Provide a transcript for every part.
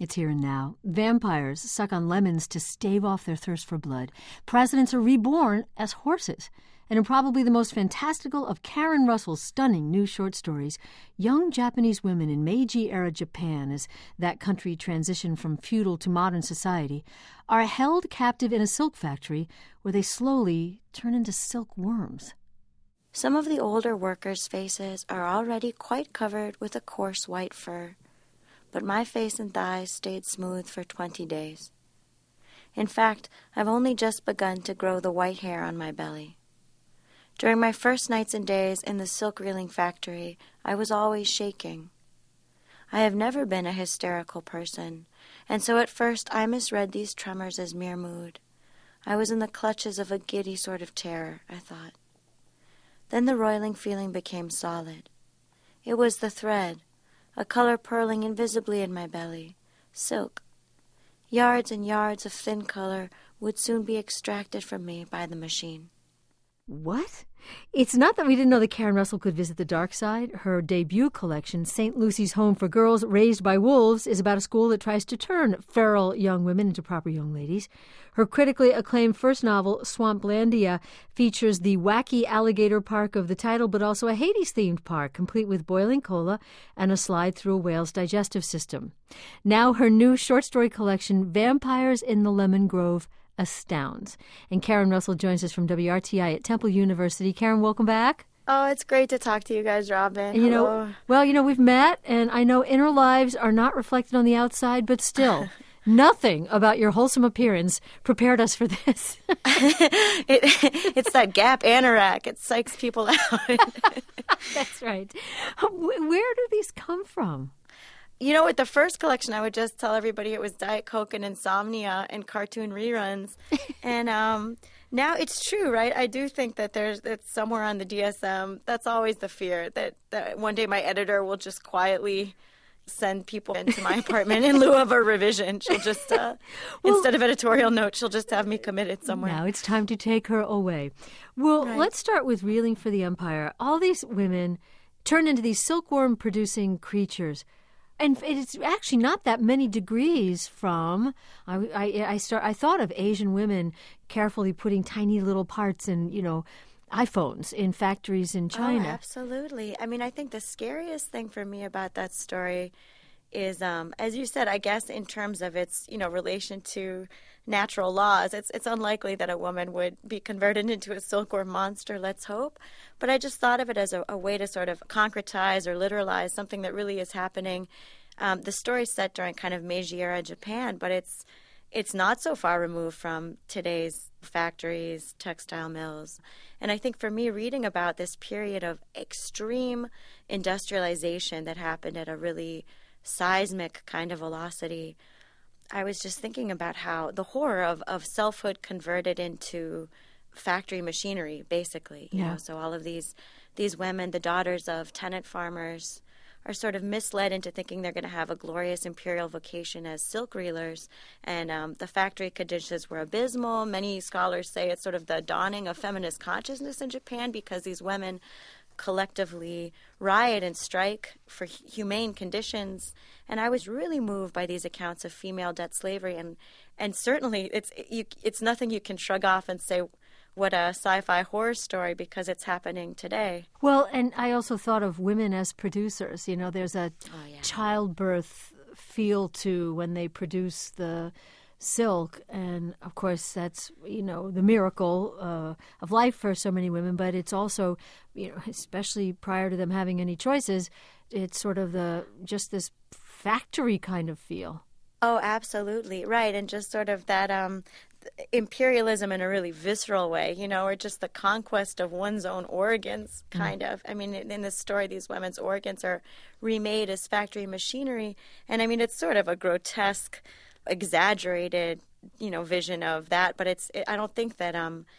It's here and now. Vampires suck on lemons to stave off their thirst for blood. Presidents are reborn as horses. And in probably the most fantastical of Karen Russell's stunning new short stories, young Japanese women in Meiji-era Japan, as that country transitioned from feudal to modern society, are held captive in a silk factory where they slowly turn into silkworms. Some of the older workers' faces are already quite covered with a coarse white fur, but my face and thighs stayed smooth for 20 days. In fact, I've only just begun to grow the white hair on my belly. During my first nights and days in the silk reeling factory, I was always shaking. I have never been a hysterical person, and so at first I misread these tremors as mere mood. I was in the clutches of a giddy sort of terror, I thought. Then the roiling feeling became solid. It was the thread, a color purling invisibly in my belly, silk. Yards and yards of thin color would soon be extracted from me by the machine. What? It's not that we didn't know that Karen Russell could visit the dark side. Her debut collection, St. Lucy's Home for Girls Raised by Wolves, is about a school that tries to turn feral young women into proper young ladies. Her critically acclaimed first novel, Swamplandia, features the wacky alligator park of the title, but also a Hades-themed park, complete with boiling cola and a slide through a whale's digestive system. Now her new short story collection, Vampires in the Lemon Grove, astounds. And Karen Russell joins us from WRTI at Temple University. Karen, welcome back. Oh, it's great to talk to you guys, Robin. And Hello. We've met, and I know inner lives are not reflected on the outside, but still, nothing about your wholesome appearance prepared us for this. It's that Gap anorak. It psychs people out. That's right. Where do these come from? You know, with the first collection, I would just tell everybody it was Diet Coke and insomnia and cartoon reruns. And now it's true, right? I do think that it's somewhere on the DSM. That's always the fear, that one day my editor will just quietly send people into my apartment in lieu of a revision. She'll just, instead of editorial notes, she'll just have me committed somewhere. Now it's time to take her away. Well, Right. Let's start with Reeling for the Empire. All these women turn into these silkworm-producing creatures. And it's actually not that many degrees from. I thought of Asian women carefully putting tiny little parts in, iPhones in factories in China. Oh, absolutely. I mean, I think the scariest thing for me about that story is, as you said, I guess in terms of its, relation to natural laws, it's unlikely that a woman would be converted into a silkworm monster, let's hope. But I just thought of it as a way to sort of concretize or literalize something that really is happening. The story's set during kind of Meiji-era Japan, but it's not so far removed from today's factories, textile mills. And I think for me, reading about this period of extreme industrialization that happened at a really seismic kind of velocity, I was just thinking about how the horror of selfhood converted into factory machinery, basically. You know, so all of these women, the daughters of tenant farmers, are sort of misled into thinking they're going to have a glorious imperial vocation as silk reelers. And the factory conditions were abysmal. Many scholars say it's sort of the dawning of feminist consciousness in Japan because these women collectively riot and strike for humane conditions. And I was really moved by these accounts of female debt slavery. And certainly it's nothing you can shrug off and say, what a sci-fi horror story, because it's happening today. Well, and I also thought of women as producers. There's a childbirth feel to when they produce the silk. And, of course, that's, the miracle of life for so many women. But it's also, especially prior to them having any choices, it's sort of just this factory kind of feel. Oh, absolutely. Right. And just sort of that imperialism in a really visceral way, or just the conquest of one's own organs, kind of. I mean, in this story, these women's organs are remade as factory machinery. And I mean, it's sort of a grotesque, exaggerated, vision of that. But I don't think that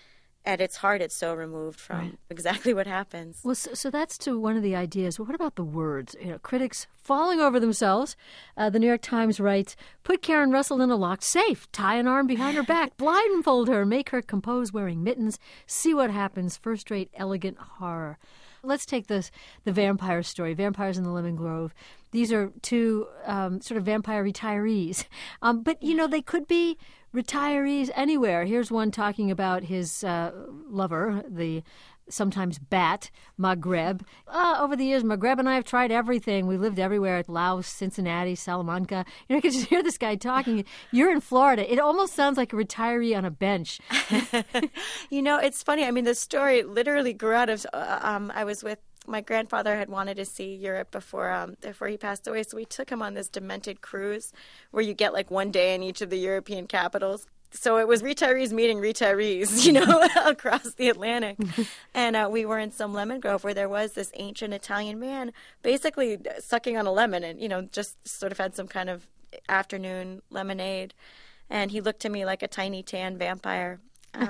at its heart, it's so removed from exactly what happens. Well, so that's to one of the ideas. Well, what about the words? Critics falling over themselves. The New York Times writes, put Karen Russell in a locked safe, tie an arm behind her back, blindfold her, make her compose wearing mittens, see what happens, first-rate, elegant horror. Let's take the vampire story, Vampires in the Lemon Grove. These are two sort of vampire retirees. But, they could be retirees anywhere. Here's one talking about his lover, the sometimes bat, Maghreb. Over the years, Maghreb and I have tried everything. We lived everywhere, Laos, Cincinnati, Salamanca. You can just hear this guy talking. You're in Florida. It almost sounds like a retiree on a bench. It's funny. I mean, the story literally grew out of, I was with, my grandfather had wanted to see Europe before he passed away, so we took him on this demented cruise where you get like one day in each of the European capitals. So it was retirees meeting retirees, across the Atlantic. And we were in some lemon grove where there was this ancient Italian man basically sucking on a lemon and, just sort of had some kind of afternoon lemonade. And he looked to me like a tiny tan vampire.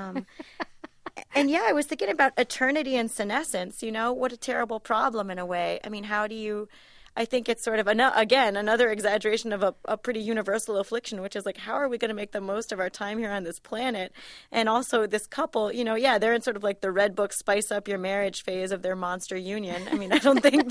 And yeah, I was thinking about eternity and senescence, what a terrible problem in a way. I mean, I think it's sort of, another exaggeration of a pretty universal affliction, which is like, how are we going to make the most of our time here on this planet? And also this couple, they're in sort of like the Red Book spice up your marriage phase of their monster union. I mean, I don't think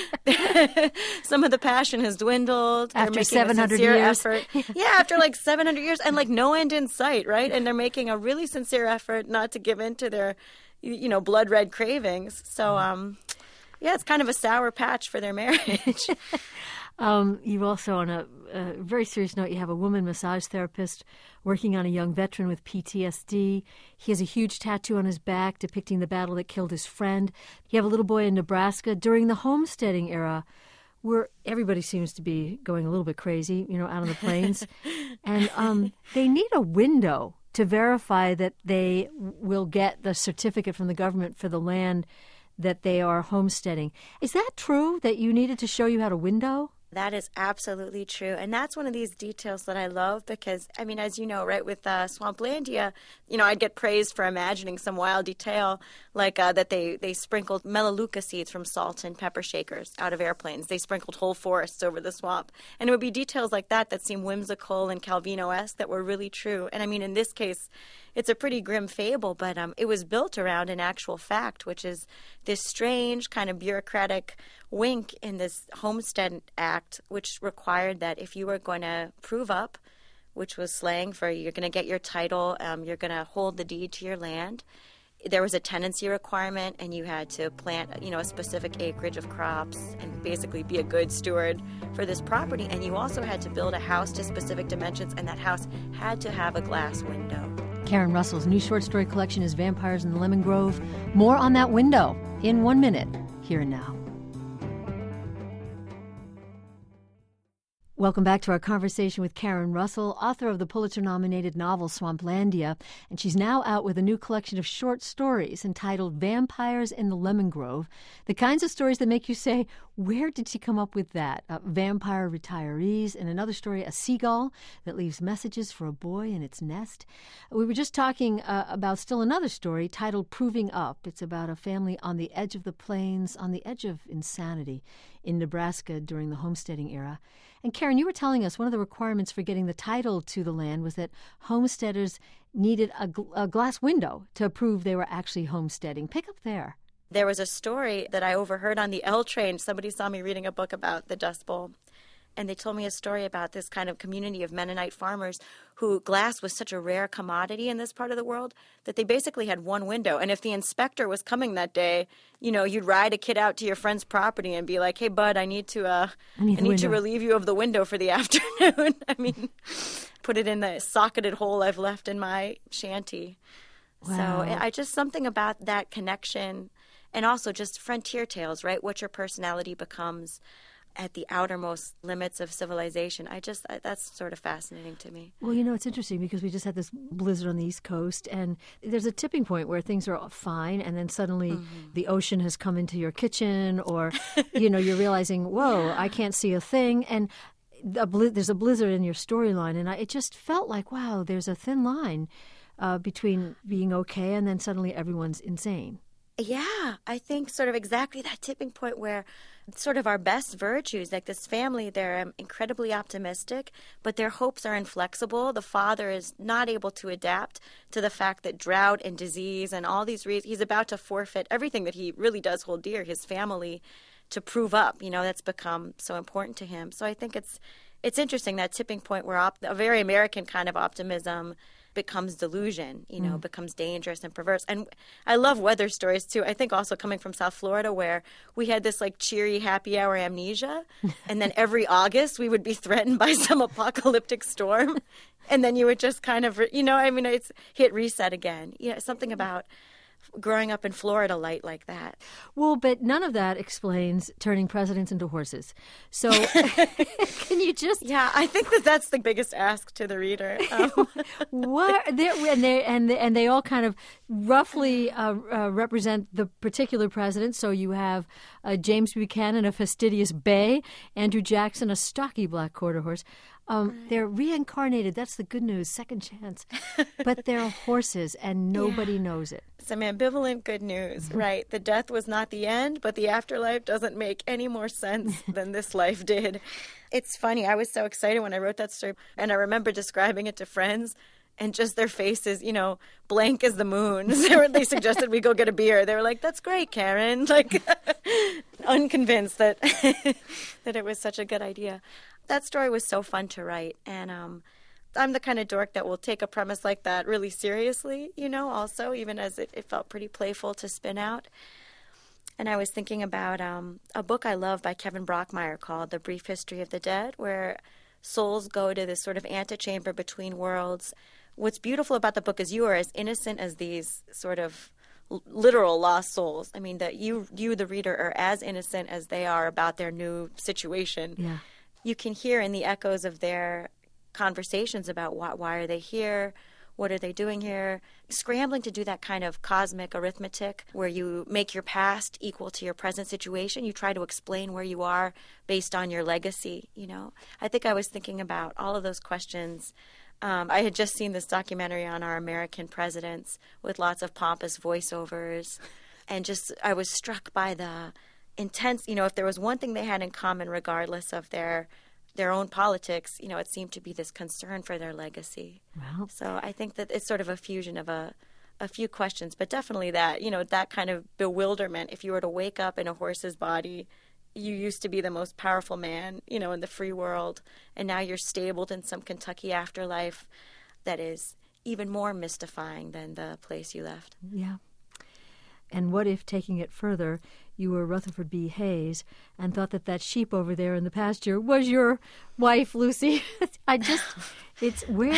some of the passion has dwindled. After 700 years. Effort. Yeah, after like 700 years and like no end in sight, right? And they're making a really sincere effort not to give in to their, blood red cravings. So, yeah, it's kind of a sour patch for their marriage. You also, on a very serious note, you have a woman massage therapist working on a young veteran with PTSD. He has a huge tattoo on his back depicting the battle that killed his friend. You have a little boy in Nebraska during the homesteading era where everybody seems to be going a little bit crazy, out on the plains. And they need a window to verify that they will get the certificate from the government for the land that they are homesteading. Is that true, that you needed to show you had a window? That is absolutely true. And that's one of these details that I love because, I mean, as you know, right, with Swamplandia, I'd get praised for imagining some wild detail like that they sprinkled melaleuca seeds from salt and pepper shakers out of airplanes. They sprinkled whole forests over the swamp. And it would be details like that seem whimsical and Calvino-esque that were really true. And I mean, in this case, it's a pretty grim fable, but it was built around an actual fact, which is this strange kind of bureaucratic wink in this Homestead Act, which required that if you were going to prove up, which was slang for you're going to get your title, you're going to hold the deed to your land, there was a tenancy requirement, and you had to plant, a specific acreage of crops and basically be a good steward for this property. And you also had to build a house to specific dimensions, and that house had to have a glass window. Karen Russell's new short story collection is Vampires in the Lemon Grove. More on that window in 1 minute, here and now. Welcome back to our conversation with Karen Russell, author of the Pulitzer-nominated novel Swamplandia, and she's now out with a new collection of short stories entitled Vampires in the Lemon Grove, the kinds of stories that make you say, where did she come up with that? Vampire retirees, and another story, a seagull that leaves messages for a boy in its nest. We were just talking about still another story titled Proving Up. It's about a family on the edge of the plains, on the edge of insanity in Nebraska during the homesteading era. And Karen, you were telling us one of the requirements for getting the title to the land was that homesteaders needed a glass window to prove they were actually homesteading. Pick up there. There was a story that I overheard on the L train. Somebody saw me reading a book about the Dust Bowl, and they told me a story about this kind of community of Mennonite farmers who glass was such a rare commodity in this part of the world that they basically had one window. And if the inspector was coming that day, you'd ride a kid out to your friend's property and be like, hey, bud, I need to relieve you of the window for the afternoon. I mean, put it in the socketed hole I've left in my shanty. Wow. So I just something about that connection, and also just frontier tales, right? What your personality becomes at the outermost limits of civilization. That's sort of fascinating to me. Well, it's interesting because we just had this blizzard on the East Coast, and there's a tipping point where things are fine, and then suddenly the ocean has come into your kitchen, or, you're realizing, whoa, I can't see a thing. And there's a blizzard in your storyline, and it just felt like, wow, there's a thin line between being okay and then suddenly everyone's insane. Yeah, I think sort of exactly that tipping point where sort of our best virtues. Like this family, they're incredibly optimistic, but their hopes are inflexible. The father is not able to adapt to the fact that drought and disease and all these reasons, he's about to forfeit everything that he really does hold dear, his family, to prove up. That's become so important to him. So I think it's interesting, that tipping point where a very American kind of optimism becomes delusion, becomes dangerous and perverse. And I love weather stories too. I think also coming from South Florida, where we had this like cheery happy hour amnesia, and then every August we would be threatened by some apocalyptic storm, and then you would just kind of, it's hit reset again. Something about growing up in Florida light like that. Well, but none of that explains turning presidents into horses. So can you just... Yeah, I think that's the biggest ask to the reader. What? And they all kind of roughly represent the particular president. So you have James Buchanan, a fastidious bay, Andrew Jackson, a stocky black quarter horse. They're reincarnated. That's the good news. Second chance. But they're horses, and nobody knows it. Some ambivalent good news, right? The death was not the end, but the afterlife doesn't make any more sense than this life did. It's funny. I was so excited when I wrote that story, and I remember describing it to friends, and just their faces, blank as the moon. They suggested we go get a beer. They were like, "That's great, Karen." Like, unconvinced that that it was such a good idea. That story was so fun to write, and I'm the kind of dork that will take a premise like that really seriously, also, even as it felt pretty playful to spin out. And I was thinking about a book I love by Kevin Brockmeyer called The Brief History of the Dead, where souls go to this sort of antechamber between worlds. What's beautiful about the book is you are as innocent as these sort of literal lost souls. I mean, that you, the reader, are as innocent as they are about their new situation. Yeah. You can hear in the echoes of their conversations about why are they here, what are they doing here, scrambling to do that kind of cosmic arithmetic where you make your past equal to your present situation. You try to explain where you are based on your legacy, I think I was thinking about all of those questions. I had just seen this documentary on our American presidents with lots of pompous voiceovers, and I was struck by the intense, if there was one thing they had in common regardless of their own politics, it seemed to be this concern for their legacy. Wow. So I think that it's sort of a fusion of a few questions, but definitely that, that kind of bewilderment. If you were to wake up in a horse's body, you used to be the most powerful man, in the free world, and now you're stabled in some Kentucky afterlife that is even more mystifying than the place you left. Yeah. And what if, taking it further, you were Rutherford B. Hayes and thought that sheep over there in the pasture was your wife, Lucy? Where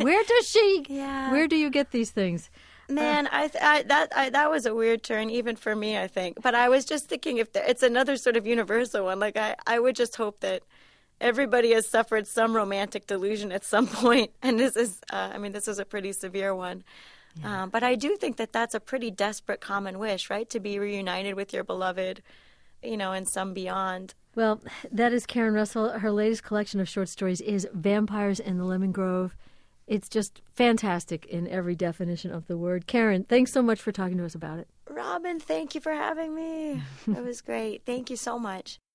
do you get these things? Man, that was a weird turn even for me, I think. But I was just thinking it's another sort of universal one. Like I would just hope that everybody has suffered some romantic delusion at some point, and this is a pretty severe one. Yeah. But I do think that that's a pretty desperate common wish, right? To be reunited with your beloved, and some beyond. Well, that is Karen Russell. Her latest collection of short stories is Vampires in the Lemon Grove. It's just fantastic in every definition of the word. Karen, thanks so much for talking to us about it. Robin, thank you for having me. It was great. Thank you so much.